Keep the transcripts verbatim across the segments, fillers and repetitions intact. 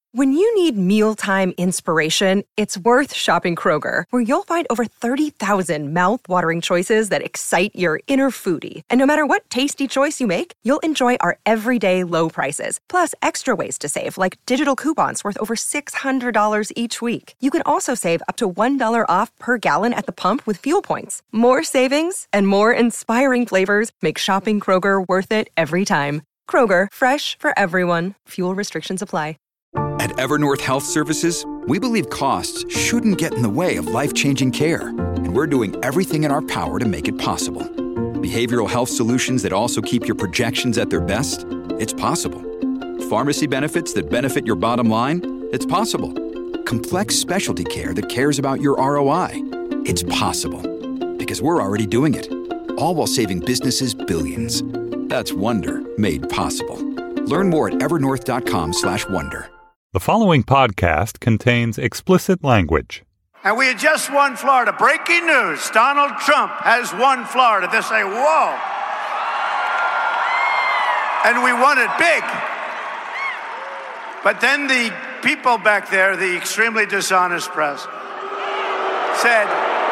When you need mealtime inspiration, it's worth shopping Kroger, where you'll find over thirty thousand mouth-watering choices that excite your inner foodie. And no matter what tasty choice you make, you'll enjoy our everyday low prices, plus extra ways to save, like digital coupons worth over six hundred dollars each week. You can also save up to one dollar off per gallon at the pump with fuel points. More savings and more inspiring flavors make shopping Kroger worth it every time. Kroger, fresh for everyone. Fuel restrictions apply. At Evernorth Health Services, we believe costs shouldn't get in the way of life-changing care, and we're doing everything in our power to make it possible. Behavioral health solutions that also keep your projections at their best? It's possible. Pharmacy benefits that benefit your bottom line? It's possible. Complex specialty care that cares about your R O I? It's possible. Because we're already doing it. All while saving businesses billions. That's Wonder made possible. Learn more at evernorth.com slash wonder. The following podcast contains explicit language. And we had just won Florida. Breaking news, Donald Trump has won Florida. They say, whoa. And we won it big. But then the people back there, the extremely dishonest press, said,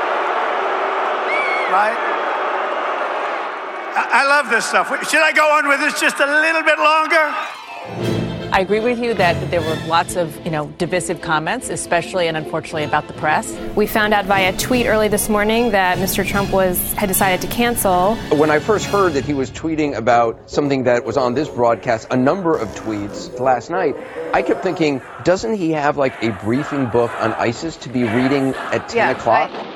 right? I, I love this stuff. Should I go on with this just a little bit longer? I agree with you that there were lots of, you know, divisive comments, especially and unfortunately about the press. We found out via tweet early this morning that Mister Trump was had decided to cancel. When I first heard that he was tweeting about something that was on this broadcast, a number of tweets last night, I kept thinking, doesn't he have like a briefing book on ISIS to be reading at ten yeah, o'clock? I-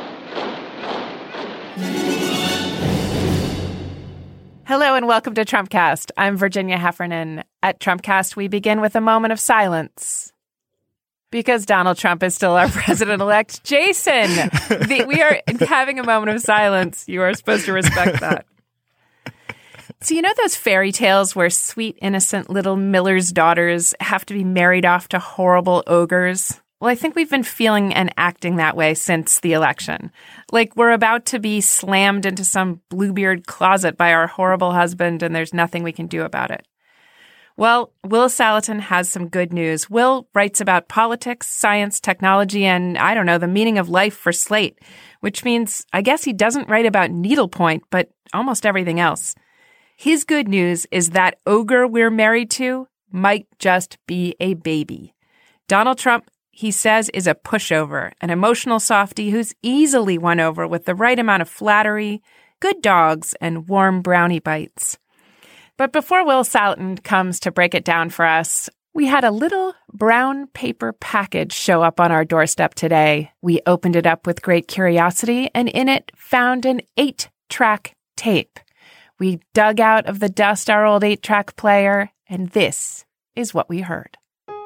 Hello and welcome to Trumpcast. I'm Virginia Heffernan. At Trumpcast, we begin with a moment of silence. Because Donald Trump is still our president-elect. Jason, the, we are having a moment of silence. You are supposed to respect that. So you know those fairy tales where sweet, innocent little miller's daughters have to be married off to horrible ogres? Well, I think we've been feeling and acting that way since the election. Like we're about to be slammed into some Bluebeard closet by our horrible husband and there's nothing we can do about it. Well, Will Saletan has some good news. Will writes about politics, science, technology, and, I don't know, the meaning of life for Slate, which means I guess he doesn't write about needlepoint, but almost everything else. His good news is that ogre we're married to might just be a baby. Donald Trump, he says, is a pushover, an emotional softie who's easily won over with the right amount of flattery, good dogs, and warm brownie bites. But before Will Saletan comes to break it down for us, we had a little brown paper package show up on our doorstep today. We opened it up with great curiosity, and in it found an eight-track tape. We dug out of the dust our old eight-track player, and this is what we heard.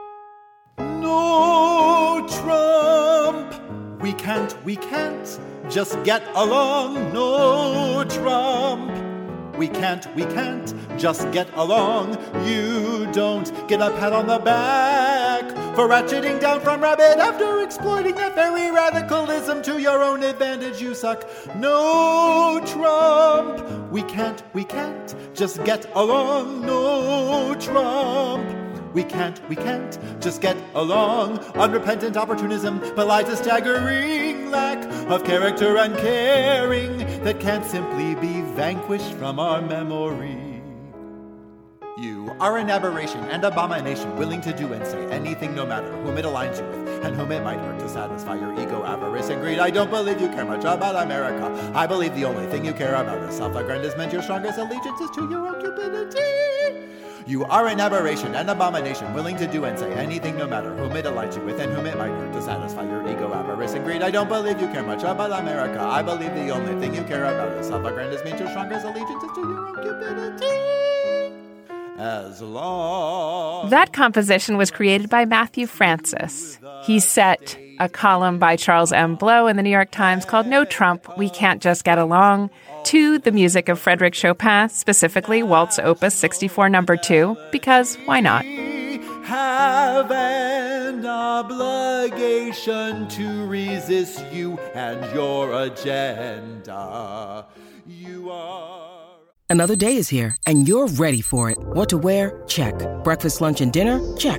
No, Trump, we can't, we can't just get along. No, Trump, we can't, we can't just get along. You don't get a pat on the back for ratcheting down from Rabbit after exploiting that very radicalism to your own advantage. You suck. No, Trump, we can't, we can't just get along. No, Trump, we can't, we can't just get along. Unrepentant opportunism belies a staggering lack of character and caring that can't simply be vanquished from our memory. You are an aberration and abomination, willing to do and say anything no matter whom it aligns you with and whom it might hurt to satisfy your ego, avarice, and greed. I don't believe you care much about America. I believe the only thing you care about is self-aggrandizement. Your strongest allegiance is to your own cupidity. You are an aberration and abomination, willing to do and say anything no matter whom it aligns you with and whom it might hurt to satisfy your ego, avarice, and greed. I don't believe you care much about America. I believe the only thing you care about is self-aggrandizement. Your strongest allegiance is to your own cupidity. As long... That composition was created by Matthew Francis. He set a column by Charles M. Blow in the New York Times called No Trump, We Can't Just Get Along, to the music of Frédéric Chopin, specifically Waltz Opus sixty-four number two, because why not? Have an obligation to resist you and your agenda. You are... Another day is here, and you're ready for it. What to wear? Check. Breakfast, lunch, and dinner? Check.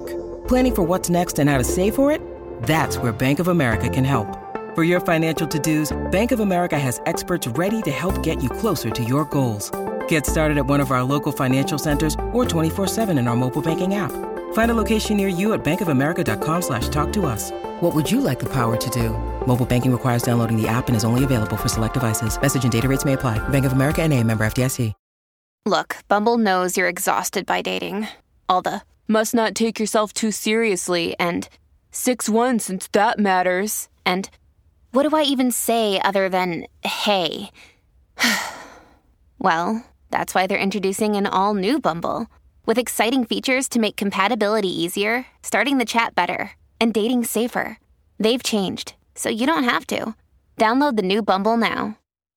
Planning for what's next and how to save for it? That's where Bank of America can help. For your financial to-dos, Bank of America has experts ready to help get you closer to your goals. Get started at one of our local financial centers or twenty-four seven in our mobile banking app. Find a location near you at bankofamerica.com slash talk to us. What would you like the power to do? Mobile banking requires downloading the app and is only available for select devices. Message and data rates may apply. Bank of America N A, member F D I C. Look, Bumble knows you're exhausted by dating. All the must not take yourself too seriously and six one since that matters. And what do I even say other than hey? Well, that's why they're introducing an all-new Bumble with exciting features to make compatibility easier, starting the chat better, and dating safer. They've changed, so you don't have to. Download the new Bumble now.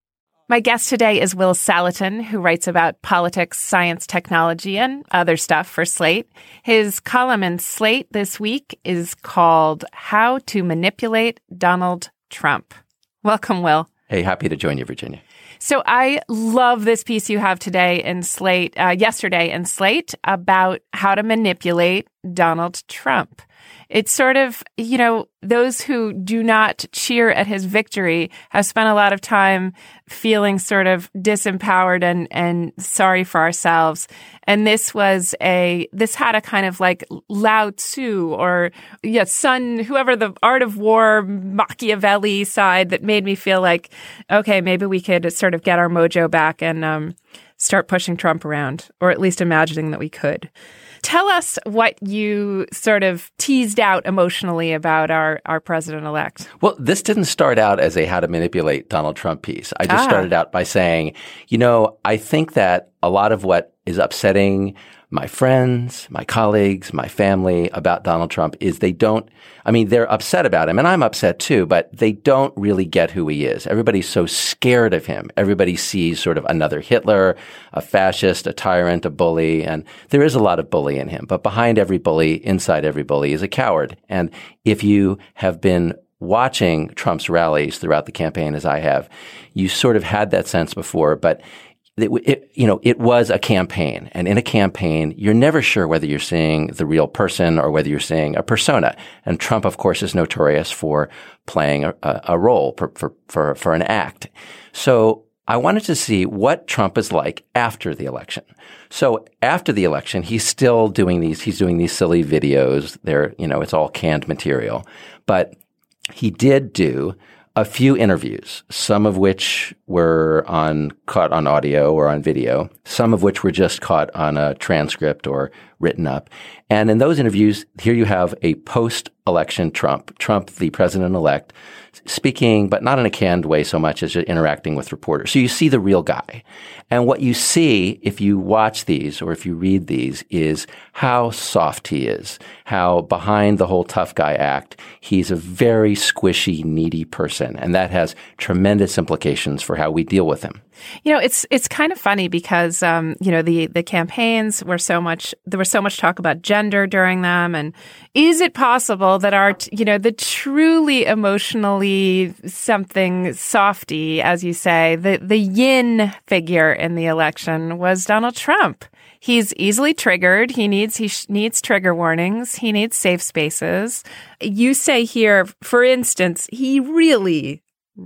My guest today is Will Saletan, who writes about politics, science, technology, and other stuff for Slate. His column in Slate this week is called How to Manipulate Donald Trump. Welcome, Will. Hey, happy to join you, Virginia. So I love this piece you have today in Slate, uh, yesterday in Slate, about how to manipulate Donald Trump. It's sort of, you know, those who do not cheer at his victory have spent a lot of time feeling sort of disempowered and, and sorry for ourselves. And this was a, this had a kind of like Lao Tzu or, yeah, Sun, whoever the Art of War, Machiavelli side that made me feel like, okay, maybe we could sort of get our mojo back and um, start pushing Trump around, or at least imagining that we could. Tell us what you sort of teased out emotionally about our, our president-elect. Well, this didn't start out as a how to manipulate Donald Trump piece. I just ah. started out by saying, you know, I think that a lot of what is upsetting my friends, my colleagues, my family about Donald Trump is they don't, I mean, they're upset about him, and I'm upset too, but they don't really get who he is. Everybody's so scared of him. Everybody sees sort of another Hitler, a fascist, a tyrant, a bully, and there is a lot of bully in him. But behind every bully, inside every bully is a coward. And if you have been watching Trump's rallies throughout the campaign, as I have, you sort of had that sense before, but It, it, you know, it was a campaign. And in a campaign, you're never sure whether you're seeing the real person or whether you're seeing a persona. And Trump, of course, is notorious for playing a, a role for, for, for, for an act. So I wanted to see what Trump is like after the election. So after the election, he's still doing these, he's doing these silly videos. They're, you know, it's all canned material. But he did do a few interviews, some of which were on caught on audio or on video, some of which were just caught on a transcript or written up. And in those interviews, here you have a post-election Trump, Trump, the president-elect, speaking, but not in a canned way so much as interacting with reporters. So you see the real guy. And what you see if you watch these or if you read these is how soft he is, how behind the whole tough guy act, he's a very squishy, needy person. And that has tremendous implications for how we deal with him. You know, it's it's kind of funny because, um, you know, the, the campaigns were so much, there was so much talk about gender during them. And is it possible that our, you know, the truly emotionally something softy, as you say, the, the yin figure in the election was Donald Trump. He's easily triggered. He needs he sh- needs trigger warnings. He needs safe spaces. You say here, for instance, he really,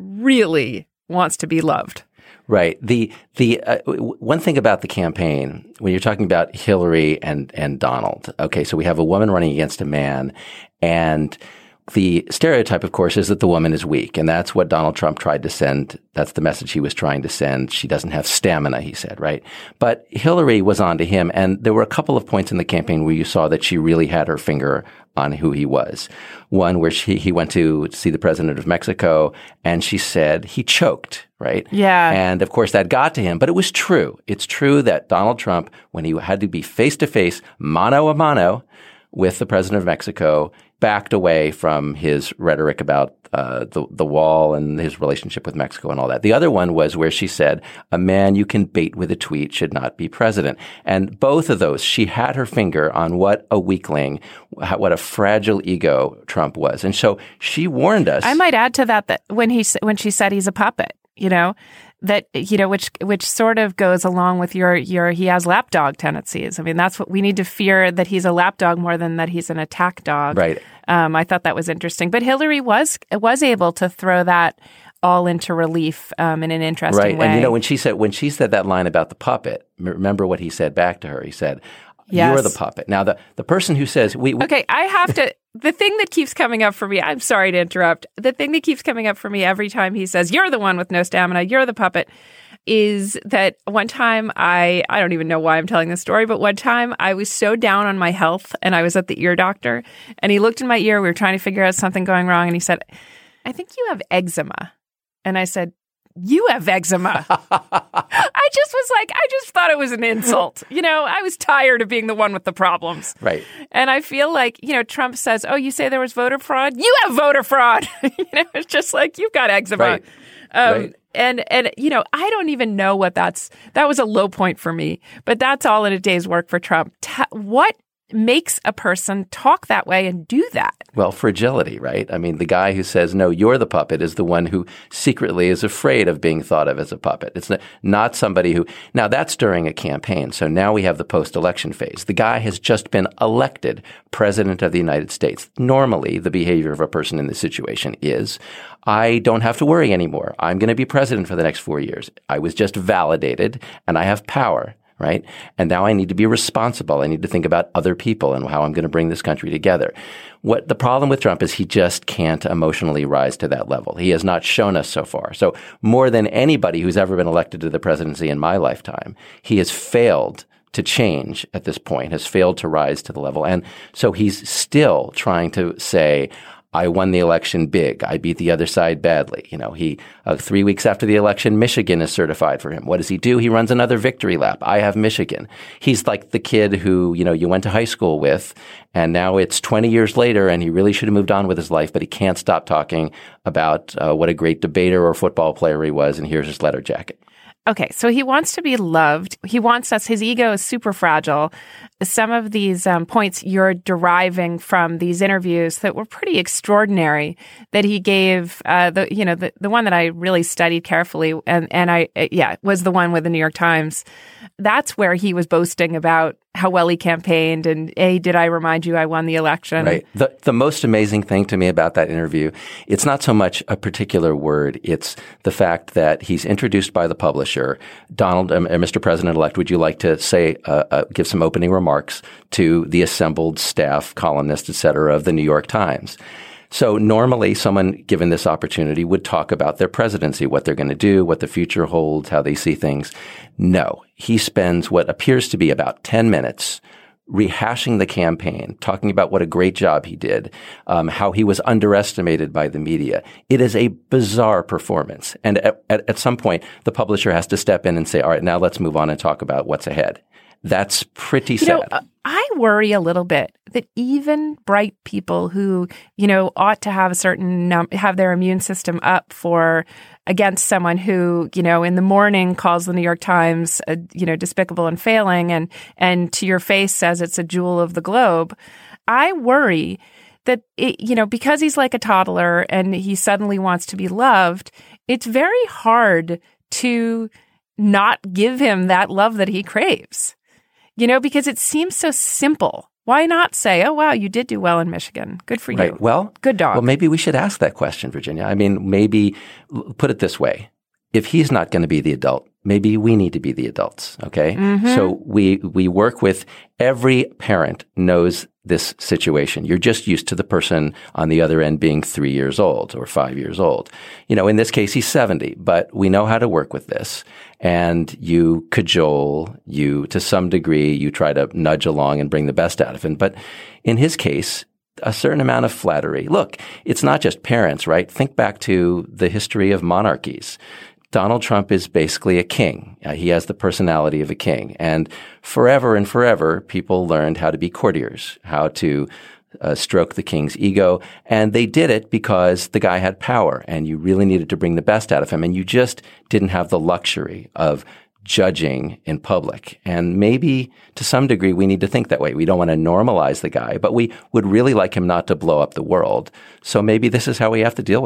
really wants to be loved. Right. The the uh, one thing about the campaign, when you're talking about Hillary and and Donald, okay, so we have a woman running against a man, and the stereotype, of course, is that the woman is weak, and that's what Donald Trump tried to send. That's the message he was trying to send. She doesn't have stamina, he said, right? But Hillary was on to him, and there were a couple of points in the campaign where you saw that she really had her finger on who he was. One where she, he went to see the president of Mexico, and she said he choked, right? Yeah. And, of course, that got to him. But it was true. It's true that Donald Trump, when he had to be face-to-face, mano a mano with the president of Mexico, backed away from his rhetoric about uh, the the wall and his relationship with Mexico and all that. The other one was where she said, a man you can bait with a tweet should not be president. And both of those, she had her finger on what a weakling, what a fragile ego Trump was. And so she warned us. I might add to that that when he when she said he's a puppet, you know, that, you know, which which sort of goes along with your, your he has lapdog tendencies. I mean, that's what we need to fear, that he's a lapdog more than that he's an attack dog. Right. Um, I thought that was interesting. But Hillary was was able to throw that all into relief um, in an interesting right. way. And, you know, when she said when she said that line about the puppet, remember what he said back to her? He said, yes. You're the puppet. Now, the, the person who says we, we Okay, I have to – the thing that keeps coming up for me – I'm sorry to interrupt. The thing that keeps coming up for me every time he says, you're the one with no stamina, you're the puppet – is that one time I, I don't even know why I'm telling this story, but one time I was so down on my health and I was at the ear doctor and he looked in my ear. We were trying to figure out something going wrong. And he said, I think you have eczema. And I said, you have eczema. I just was like, I just thought it was an insult. You know, I was tired of being the one with the problems. Right. And I feel like, you know, Trump says, oh, you say there was voter fraud? You have voter fraud. You know, it's just like, you've got eczema. Right. Um, right. And, and you know, I don't even know what that's, that was a low point for me, but that's all in a day's work for Trump. Ta- what makes a person talk that way and do that? Well, fragility, right? I mean, the guy who says, no, you're the puppet is the one who secretly is afraid of being thought of as a puppet. It's not, not somebody who – now, that's during a campaign. So now we have the post-election phase. The guy has just been elected president of the United States. Normally, the behavior of a person in this situation is – I don't have to worry anymore. I'm going to be president for the next four years. I was just validated and I have power, right? And now I need to be responsible. I need to think about other people and how I'm going to bring this country together. What the problem with Trump is he just can't emotionally rise to that level. He has not shown us so far. So more than anybody who's ever been elected to the presidency in my lifetime, he has failed to change at this point, has failed to rise to the level. And so he's still trying to say, I won the election big. I beat the other side badly. You know, he uh, three weeks after the election, Michigan is certified for him. What does he do? He runs another victory lap. I have Michigan. He's like the kid who, you know, you went to high school with, and now it's twenty years later, and he really should have moved on with his life, but he can't stop talking about uh, what a great debater or football player he was, and here's his letter jacket. Okay, so he wants to be loved. He wants us. His ego is super fragile. Some of these um, points you're deriving from these interviews that were pretty extraordinary that he gave. Uh, the you know the the one that I really studied carefully, and and I yeah was the one with the New York Times. That's where he was boasting about how well he campaigned and, hey, did I remind you I won the election? Right. The the most amazing thing to me about that interview, it's not so much a particular word. It's the fact that he's introduced by the publisher. Donald, uh, Mister President-elect, would you like to say, uh, uh, give some opening remarks to the assembled staff, columnists, et cetera, of the New York Times? So normally someone given this opportunity would talk about their presidency, what they're going to do, what the future holds, how they see things. No, he spends what appears to be about ten minutes rehashing the campaign, talking about what a great job he did, um, how he was underestimated by the media. It is a bizarre performance. And at, at, at some point, the publisher has to step in and say, all right, now let's move on and talk about what's ahead. That's pretty sad. You know, uh, I worry a little bit that even bright people who, you know, ought to have a certain um, have their immune system up for against someone who, you know, in the morning calls the New York Times, uh, you know, despicable and failing, and and to your face says it's a jewel of the globe. I worry that, it, you know, because he's like a toddler and he suddenly wants to be loved, it's very hard to not give him that love that he craves. You know, because it seems so simple. Why not say, oh, wow, you did do well in Michigan. Good for you. Right. Well, good dog. Well, maybe we should ask that question, Virginia. I mean, maybe put it this way. If he's not going to be the adult, maybe we need to be the adults. Okay. Mm-hmm. So we, we work with every parent knows this situation. You're just used to the person on the other end being three years old or five years old. You know, in this case, he's seventy, but we know how to work with this. And you cajole, you, to some degree, you try to nudge along and bring the best out of him. But in his case, a certain amount of flattery. Look, it's not just parents, right? Think back to the history of monarchies. Donald Trump is basically a king. Uh, he has the personality of a king. And forever and forever, people learned how to be courtiers, how to uh, stroke the king's ego. And they did it because the guy had power and you really needed to bring the best out of him. And you just didn't have the luxury of judging in public. And maybe to some degree, we need to think that way. We don't want to normalize the guy, but we would really like him not to blow up the world. So maybe this is how we have to deal with him.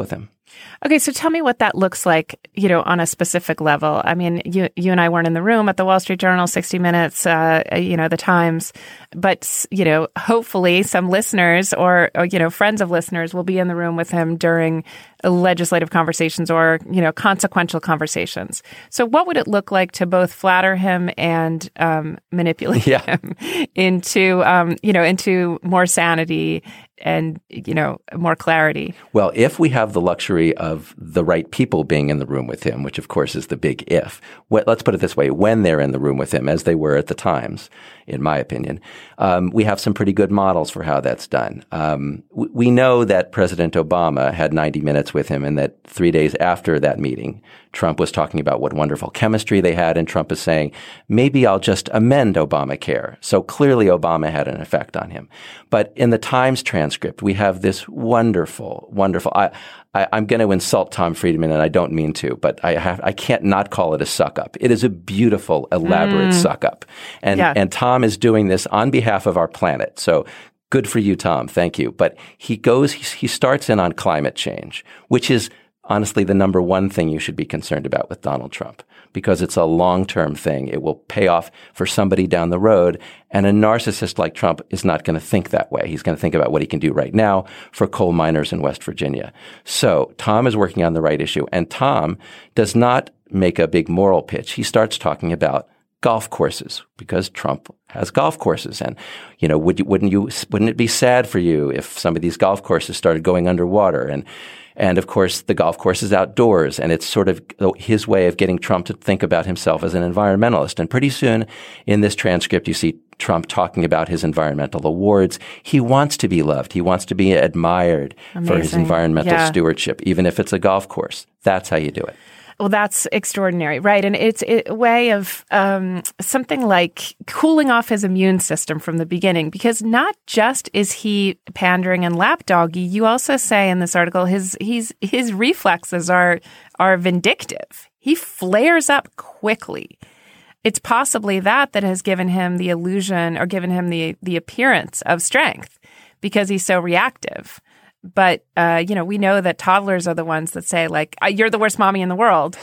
Okay, so tell me what that looks like, you know, on a specific level. I mean, you you and I weren't in the room at the Wall Street Journal, sixty minutes, uh, you know, the Times, but, you know, hopefully some listeners or, or, you know, friends of listeners will be in the room with him during legislative conversations or, you know, consequential conversations. So what would it look like to both flatter him and um, manipulate yeah. him into, um, you know, into more sanity and, you know, more clarity? Well, if we have the luxury of the right people being in the room with him, which of course is the big if, let's put it this way, when they're in the room with him, as they were at the Times, in my opinion, um, we have some pretty good models for how that's done. Um, w- we know that President Obama had ninety minutes with him and that three days after that meeting, Trump was talking about what wonderful chemistry they had, and Trump is saying, maybe I'll just amend Obamacare. So clearly Obama had an effect on him. But in the Times transcript, we have this wonderful, wonderful, I, I, I'm going to insult Tom Friedman, and I don't mean to, but I have, I can't not call it a suck-up. It is a beautiful, elaborate mm. suck-up. And, yeah. and Tom is doing this on behalf of our planet. So good for you, Tom. Thank you. But he goes, he, he starts in on climate change, which is honestly the number one thing you should be concerned about with Donald Trump, because it's a long-term thing. It will pay off for somebody down the road. And a narcissist like Trump is not going to think that way. He's going to think about what he can do right now for coal miners in West Virginia. So Tom is working on the right issue. And Tom does not make a big moral pitch. He starts talking about golf courses, because Trump has golf courses. And, you know, would you, wouldn't you, wouldn't it be sad for you if some of these golf courses started going underwater? And, and of course, the golf course is outdoors, and it's sort of his way of getting Trump to think about himself as an environmentalist. And pretty soon in this transcript, you see Trump talking about his environmental awards. He wants to be loved. He wants to be admired Amazing. For his environmental yeah. stewardship, even if it's a golf course. That's how you do it. Well, that's extraordinary, right? And it's a way of um, something like cooling off his immune system from the beginning, because not just is he pandering and lapdoggy, you also say in this article his he's his reflexes are are vindictive. He flares up quickly. It's possibly that that has given him the illusion or given him the the appearance of strength, because he's so reactive. But, uh, you know, we know that toddlers are the ones that say, like, you're the worst mommy in the world,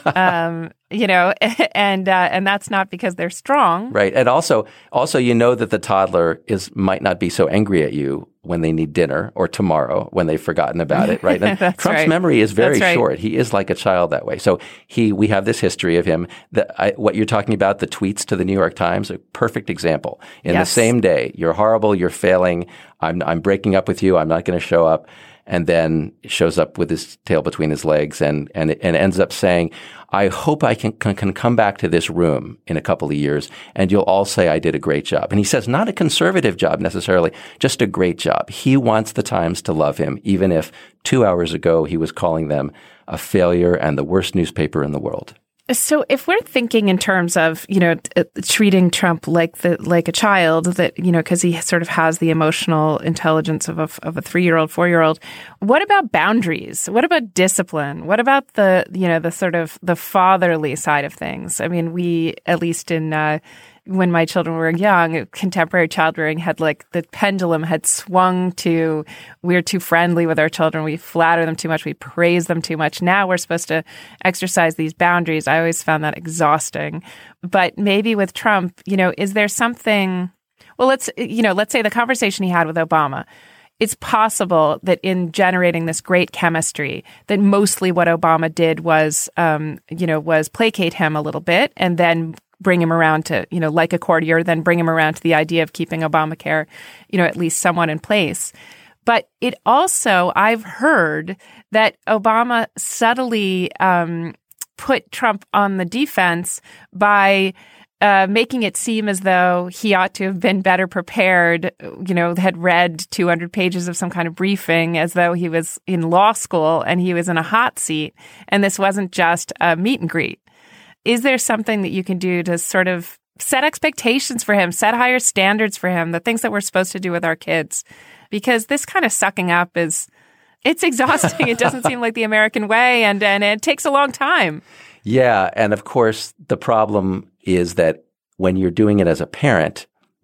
um, you know, and uh, and that's not because they're strong. Right. And also, also, you know that the toddler is might not be so angry at you when they need dinner or tomorrow when they've forgotten about it. Right. And Trump's right. memory is very right. short. He is like a child that way. So he we have this history of him. That I, what you're talking about, the tweets to the New York Times, a perfect example. In yes. the same day, you're horrible, you're failing. I'm I'm breaking up with you. I'm not going to show up. And then shows up with his tail between his legs and and, and ends up saying, I hope I can, can can come back to this room in a couple of years and you'll all say I did a great job. And he says not a conservative job necessarily, just a great job. He wants the Times to love him, even if two hours ago he was calling them a failure and the worst newspaper in the world. So if we're thinking in terms of, you know, t- treating Trump like the like a child, that, you know, because he sort of has the emotional intelligence of a, of a three-year-old, four-year-old, what about boundaries? What about discipline? What about the, you know, the sort of the fatherly side of things? I mean, we, at least in uh, when my children were young, contemporary child rearing had like the pendulum had swung to we're too friendly with our children. We flatter them too much. We praise them too much. Now we're supposed to exercise these boundaries. I always found that exhausting. But maybe with Trump, you know, is there something, well, let's, you know, let's say the conversation he had with Obama. It's possible that in generating this great chemistry, that mostly what Obama did was, um, you know, was placate him a little bit and then bring him around to, you know, like a courtier, then bring him around to the idea of keeping Obamacare, you know, at least somewhat in place. But it also, I've heard that Obama subtly um, put Trump on the defense by uh, making it seem as though he ought to have been better prepared, you know, had read two hundred pages of some kind of briefing as though he was in law school and he was in a hot seat. And this wasn't just a meet and greet. Is there something that you can do to sort of set expectations for him, set higher standards for him, the things that we're supposed to do with our kids? Because this kind of sucking up is, it's exhausting. It doesn't seem like the American way, and, and it takes a long time. Yeah. And of course, the problem is that when you're doing it as a parent,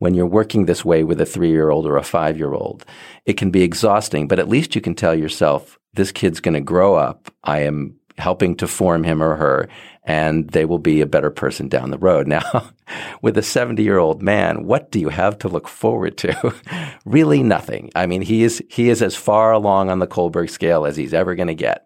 when you're working this way with a three-year-old or a five-year-old, it can be exhausting, but at least you can tell yourself, this kid's going to grow up. I am helping to form him or her, and they will be a better person down the road. Now, with a seventy-year-old man, what do you have to look forward to? Really nothing. I mean, he is he is as far along on the Kohlberg scale as he's ever going to get.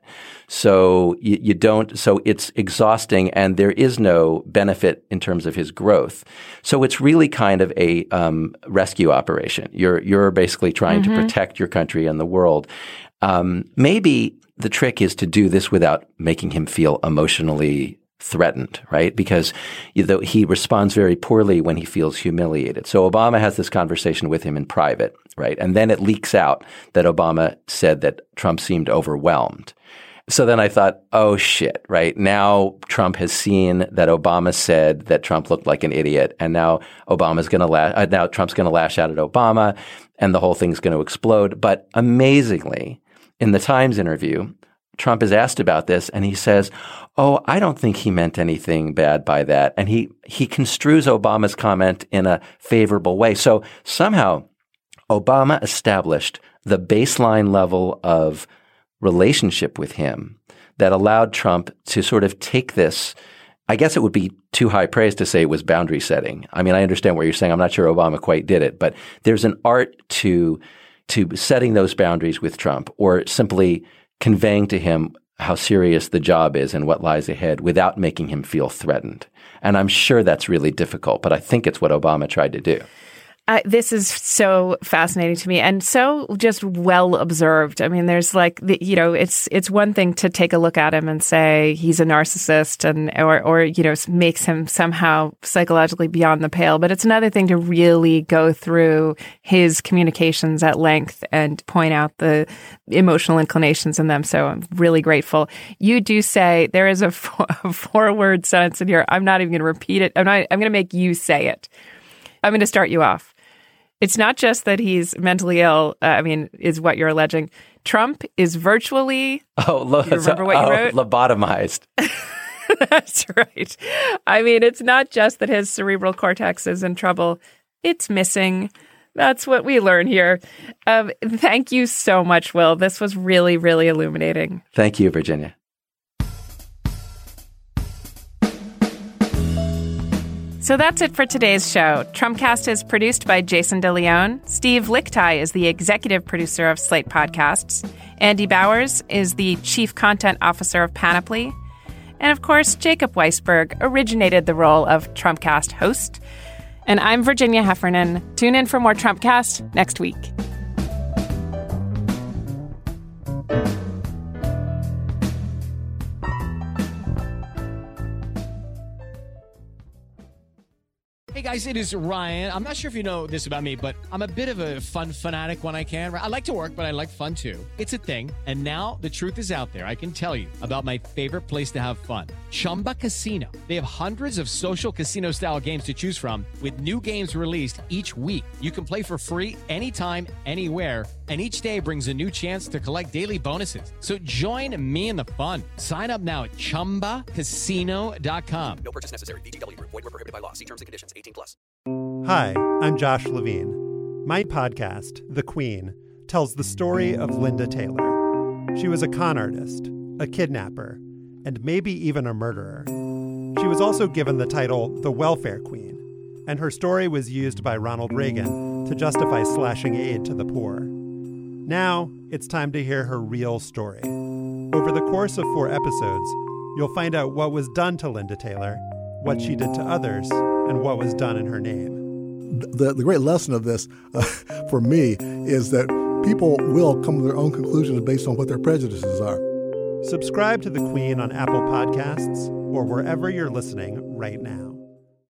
So you, you don't, so it's exhausting, and there is no benefit in terms of his growth. So it's really kind of a um, rescue operation. You're you're basically trying mm-hmm. to protect your country and the world. Um, maybe the trick is to do this without making him feel emotionally threatened, right? Because you know, he responds very poorly when he feels humiliated. So Obama has this conversation with him in private, right? And then it leaks out that Obama said that Trump seemed overwhelmed. So then I thought, oh shit, right? Now Trump has seen that Obama said that Trump looked like an idiot, and now Obama's going to lash, uh, now Trump's going to lash out at Obama, and the whole thing's going to explode. But amazingly, in the Times interview, Trump is asked about this, and he says, oh, I don't think he meant anything bad by that. And he, he construes Obama's comment in a favorable way. So somehow Obama established the baseline level of relationship with him that allowed Trump to sort of take this. I guess it would be too high praise to say it was boundary setting. I mean, I understand what you're saying. I'm not sure Obama quite did it, but there's an art to to setting those boundaries with Trump, or simply conveying to him how serious the job is and what lies ahead without making him feel threatened. And I'm sure that's really difficult, but I think it's what Obama tried to do. Uh, this is so fascinating to me and so just well observed. I mean, there's like, the, you know, it's it's one thing to take a look at him and say he's a narcissist and or, or, you know, makes him somehow psychologically beyond the pale. But it's another thing to really go through his communications at length and point out the emotional inclinations in them. So I'm really grateful. You do say there is a, four, a four-word sentence in here. I'm not even going to repeat it. I'm not. I'm going to make you say it. I'm going to start you off. It's not just that he's mentally ill, uh, I mean, is what you're alleging. Trump is virtually, oh, lo- you remember what oh, you wrote? Lobotomized. That's right. I mean, it's not just that his cerebral cortex is in trouble. It's missing. That's what we learn here. Um, thank you so much, Will. This was really, really illuminating. Thank you, Virginia. So that's it for today's show. Trumpcast is produced by Jason DeLeon. Steve Lickteig is the executive producer of Slate Podcasts. Andy Bowers is the chief content officer of Panoply. And of course, Jacob Weisberg originated the role of Trumpcast host. And I'm Virginia Heffernan. Tune in for more Trumpcast next week. Hey guys, it is Ryan. I'm not sure if you know this about me, but I'm a bit of a fun fanatic when I can. I like to work, but I like fun too. It's a thing. And now the truth is out there. I can tell you about my favorite place to have fun. Chumba Casino. They have hundreds of social casino style games to choose from with new games released each week. You can play for free anytime, anywhere. And each day brings a new chance to collect daily bonuses. So join me in the fun. Sign up now at chumba casino dot com. No purchase necessary. V G W. Void where prohibited by law. See terms and conditions. eighteen plus. Hi, I'm Josh Levine. My podcast, The Queen, tells the story of Linda Taylor. She was a con artist, a kidnapper, and maybe even a murderer. She was also given the title the Welfare Queen, and her story was used by Ronald Reagan to justify slashing aid to the poor. Now, it's time to hear her real story. Over the course of four episodes, you'll find out what was done to Linda Taylor, what she did to others, and what was done in her name. The, the great lesson of this, uh, for me, is that people will come to their own conclusions based on what their prejudices are. Subscribe to The Queen on Apple Podcasts or wherever you're listening right now.